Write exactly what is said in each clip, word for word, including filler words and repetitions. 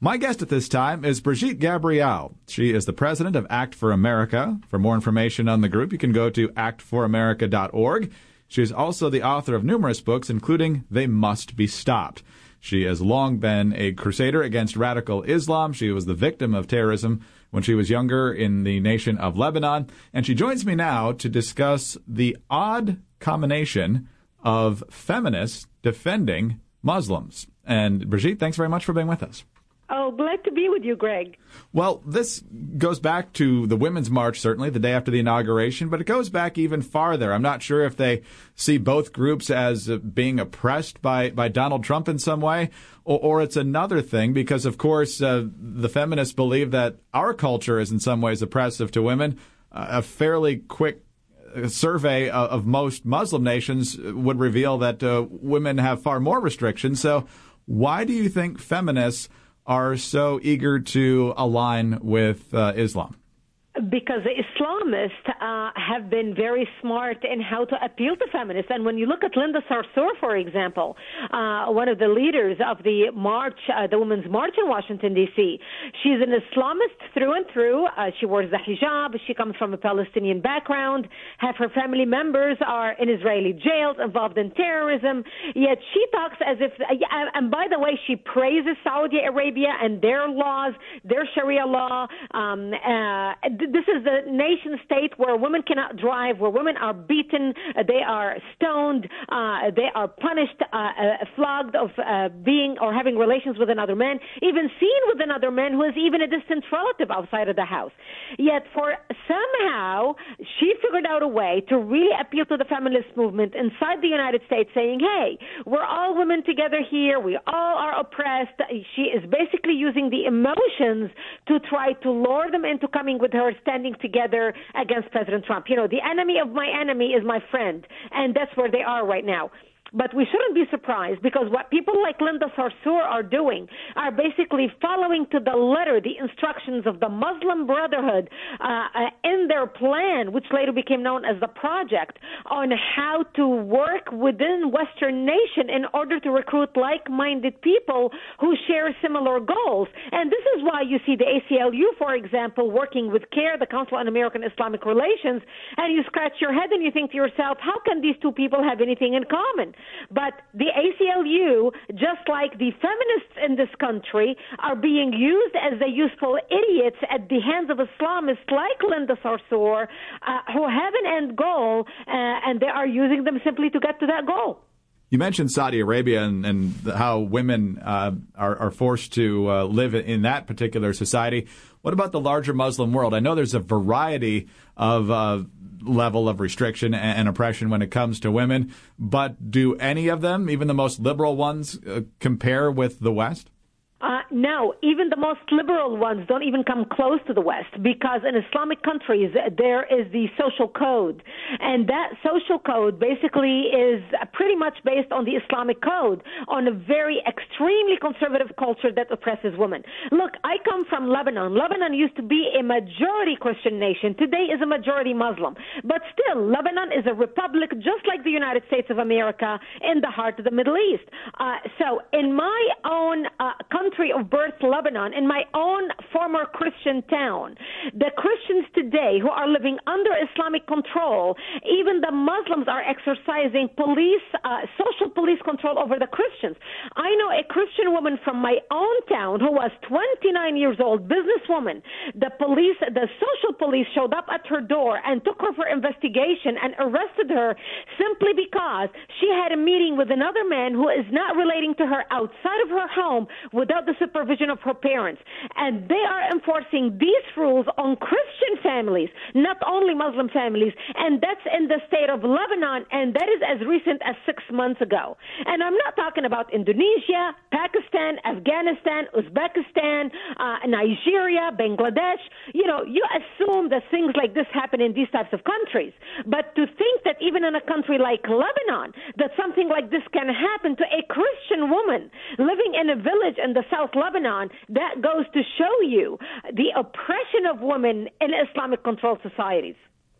My guest at this time is Brigitte Gabriel. She is the president of Act for America. For more information on the group, you can go to act for america dot org. She is also the author of numerous books, including They Must Be Stopped. She has long been a crusader against radical Islam. She was the victim of terrorism when she was younger in the nation of Lebanon. And she joins me now to discuss the odd combination of feminists defending Muslims. And Brigitte, thanks very much for being with us. Oh, glad to be with you, Greg. Well, this goes back to the Women's March, certainly, the day after the inauguration, but it goes back even farther. I'm not sure if they see both groups as uh, being oppressed by, by Donald Trump in some way, or, or it's another thing, because, of course, uh, the feminists believe that our culture is in some ways oppressive to women. Uh, a fairly quick survey of, of most Muslim nations would reveal that uh, women have far more restrictions. So why do you think feminists are so eager to align with uh, Islam? Because the Islamists uh, have been very smart in how to appeal to feminists. And when you look at Linda Sarsour, for example, uh, one of the leaders of the march, uh, the Women's March in Washington, D C, she's an Islamist through and through. Uh, she wears the hijab. She comes from a Palestinian background. Half her family members are in Israeli jails involved in terrorism. Yet she talks as if, uh, and by the way, she praises Saudi Arabia and their laws, their Sharia law. Um, uh, This is the nation state where women cannot drive, where women are beaten, uh, they are stoned, uh, they are punished, uh, uh, flogged of uh, being or having relations with another man, even seen with another man who is even a distant relative outside of the house. Yet for somehow she figured out a way to really appeal to the feminist movement inside the United States, saying, hey, we're all women together here, we all are oppressed. She is basically using the emotions to try to lure them into coming with her, standing together against President Trump. You know, the enemy of my enemy is my friend, and that's where they are right now. But we shouldn't be surprised, because what people like Linda Sarsour are doing are basically following to the letter the instructions of the Muslim Brotherhood uh, in their plan, which later became known as the Project, on how to work within Western nation in order to recruit like-minded people who share similar goals. And this is why you see the A C L U, for example, working with CARE, the Council on American Islamic Relations, and you scratch your head and you think to yourself, how can these two people have anything in common? But the A C L U, just like the feminists in this country, are being used as the useful idiots at the hands of Islamists like Linda Sarsour, uh, who have an end goal, uh, and they are using them simply to get to that goal. You mentioned Saudi Arabia and, and how women uh, are, are forced to uh, live in that particular society. What about the larger Muslim world? I know there's a variety of uh, level of restriction and, and oppression when it comes to women, but do any of them, even the most liberal ones, uh, compare with the West? Uh, no, even the most liberal ones don't even come close to the West, because in Islamic countries there is the social code, and that social code basically is pretty much based on the Islamic code, on a very extremely conservative culture that oppresses women. Look, I come from Lebanon. Lebanon used to be a majority Christian nation. Today is a majority Muslim. But still, Lebanon is a republic just like the United States of America in the heart of the Middle East. Uh, so in my own uh, country, country of birth, Lebanon, in my own former Christian town, the Christians today who are living under Islamic control, even the Muslims are exercising police, uh, social police control over the Christians. I know a Christian woman from my own town who was twenty-nine years old, businesswoman. The police, the social police showed up at her door and took her for investigation and arrested her simply because she had a meeting with another man who is not relating to her outside of her home without the supervision of her parents. And they are enforcing these rules on Christian families, not only Muslim families, and that's in the state of Lebanon, and that is as recent as six months ago. And I'm not talking about Indonesia, Pakistan, Afghanistan, Uzbekistan, uh, Nigeria, Bangladesh. You know, you assume that things like this happen in these types of countries. But to think that even in a country like Lebanon, that something like this can happen to a Christian woman living in a village in the South Lebanon, that goes to show you the oppression of women in Islamic controlled societies.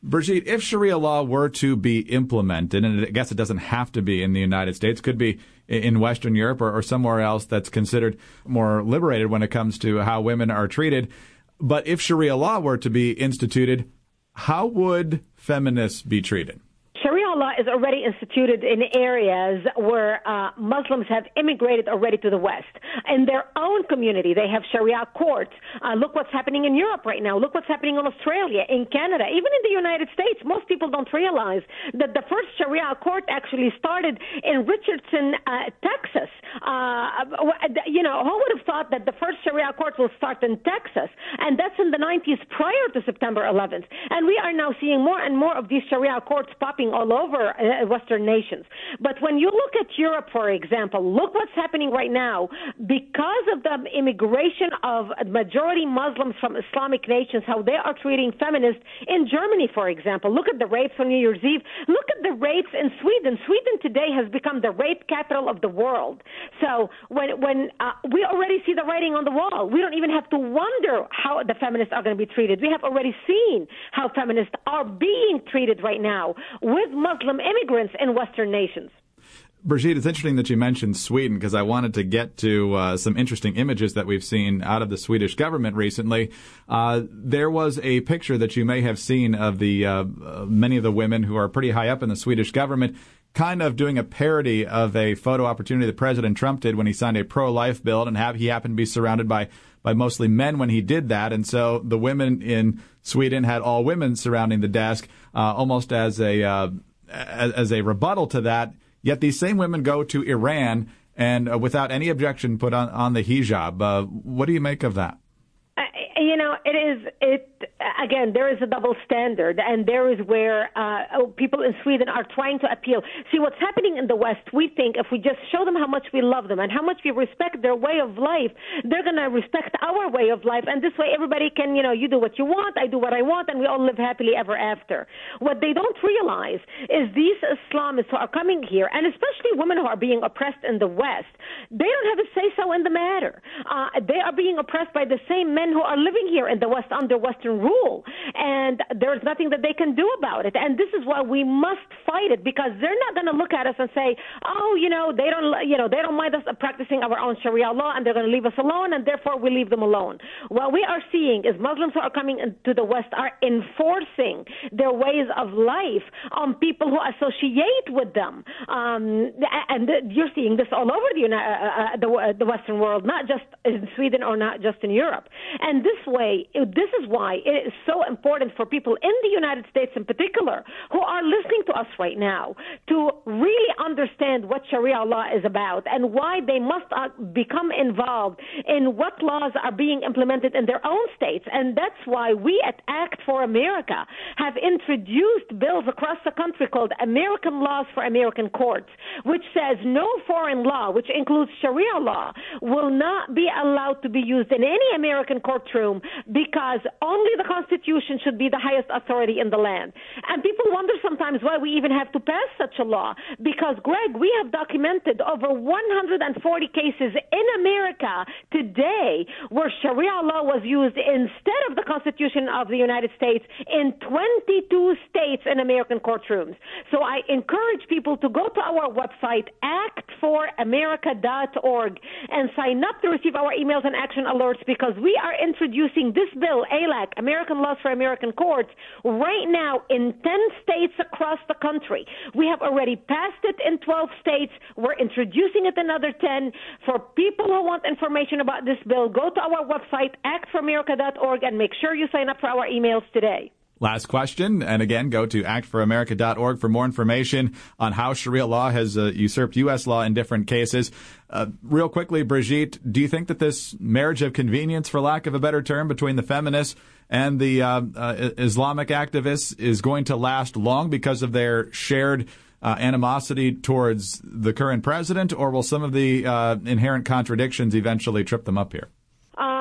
Brigitte, if Sharia law were to be implemented, and I guess it doesn't have to be in the United States, could be in Western Europe or, or somewhere else that's considered more liberated when it comes to how women are treated. But if Sharia law were to be instituted, how would feminists be treated? Sharia law is already instituted in areas where uh, Muslims have immigrated already to the West. In their own community, they have Sharia courts. Uh, look what's happening in Europe right now. Look what's happening in Australia, in Canada, even in the United States. Most people don't realize that the first Sharia court actually started in Richardson, uh, Texas. Uh, you know, who would have thought that the first Sharia court will start in Texas? And that's in the nineties prior to September eleventh. And we are now seeing more and more of these Sharia courts popping all over uh, Western nations. But when you look at Europe, for example, look what's happening right now. Because of the immigration of majority Muslims from Islamic nations, how they are treating feminists in Germany, for example. Look at the rapes on New Year's Eve. Look at the rapes in Sweden. Sweden today has become the rape capital of the world. So when when uh, we already see the writing on the wall, we don't even have to wonder how the feminists are going to be treated. We have already seen how feminists are being treated right now with Muslim immigrants in Western nations. Brigitte, it's interesting that you mentioned Sweden because I wanted to get to uh, some interesting images that we've seen out of the Swedish government recently. Uh, there was a picture that you may have seen of the uh, uh, many of the women who are pretty high up in the Swedish government kind of doing a parody of a photo opportunity that President Trump did when he signed a pro-life bill, and have, he happened to be surrounded by, by mostly men when he did that. And so the women in Sweden had all women surrounding the desk, uh, almost as a uh, as, as a rebuttal to that. Yet these same women go to Iran and uh, without any objection put on, on the hijab. Uh, what do you make of that? Uh, you know, it is, it, again, there is a double standard, and there is where uh, people in Sweden are trying to appeal. See, what's happening in the West, we think if we just show them how much we love them and how much we respect their way of life, they're going to respect our way of life, and this way everybody can, you know, you do what you want, I do what I want, and we all live happily ever after. What they don't realize is these Islamists who are coming here, and especially women who are being oppressed in the West, they don't have a say-so in the matter. Uh, they are being oppressed by the same men who are living here in the West under Western rule, and there's nothing that they can do about it. And this is why we must fight it, because they're not going to look at us and say, oh, you know, they don't, you know, they don't mind us practicing our own Sharia law, and they're going to leave us alone, and therefore we leave them alone. What we are seeing is Muslims who are coming into the West are enforcing their ways of life on people who associate with them, um, and you're seeing this all over the, uh, the the Western world, not just in Sweden or not just in Europe. And this way, this is why it is so important for people in the United States in particular who are listening to us right now to really understand what Sharia law is about and why they must uh, become involved in what laws are being implemented in their own states. And that's why we at Act for America have introduced bills across the country called American Laws for American Courts, which says no foreign law, which includes Sharia law, will not be allowed to be used in any American courtroom because only the Constitution should be the highest authority in the land. And people wonder sometimes why we even have to pass such a law, because, Greg, we have documented over one hundred forty cases in America today where Sharia law was used instead of the Constitution of the United States in twenty-two states in American courtrooms. So I encourage people to go to our website, act for america dot org, and sign up to receive our emails and action alerts, because we are introducing this bill, A L A C, American Laws for American Courts, right now in ten states across the country. We have already passed it in twelve states. We're introducing it in another ten. For people who want information about this bill, go to our website, act for america dot org, and make sure you sign up for our emails today. Last question, and again, go to act for america dot org for more information on how Sharia law has uh, usurped U S law in different cases. Uh, real quickly, Brigitte, do you think that this marriage of convenience, for lack of a better term, between the feminists and the uh, uh, Islamic activists is going to last long because of their shared uh, animosity towards the current president, or will some of the uh, inherent contradictions eventually trip them up here? Uh, I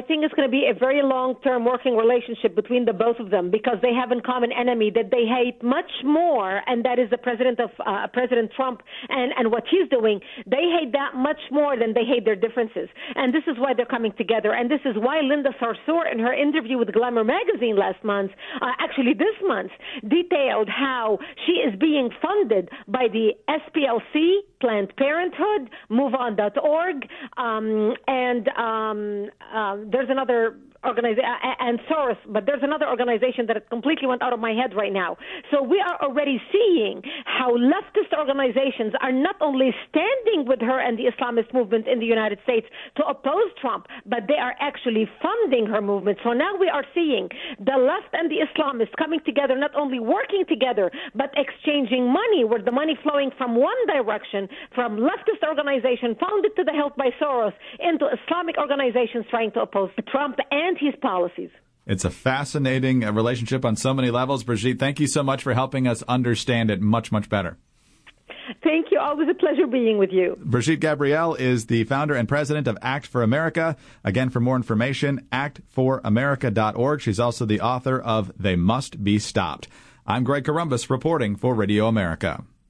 think it's going to be a very long-term working relationship between the both of them because they have in common enemy that they hate much more, and that is the president of uh, President Trump and, and what he's doing. They hate that much more than they hate their differences. And this is why they're coming together. And this is why Linda Sarsour, in her interview with Glamour magazine last month, uh, actually this month, detailed how she is being funded by the S P L C, Planned Parenthood, move on dot org, um, and um, uh, there's another organization, and Soros, but there's another organization that completely went out of my head right now. So we are already seeing how leftist organizations are not only standing with her and the Islamist movement in the United States to oppose Trump, but they are actually funding her movement. So now we are seeing the left and the Islamists coming together, not only working together, but exchanging money, where the money flowing from one direction, from leftist organization founded to the help by Soros, into Islamic organizations trying to oppose Trump and his policies. It's a fascinating relationship on so many levels. Brigitte, thank you so much for helping us understand it much, much better. Thank you. Always a pleasure being with you. Brigitte Gabriel is the founder and president of Act for America. Again, for more information, act for america dot org. She's also the author of They Must Be Stopped. I'm Greg Corombos reporting for Radio America.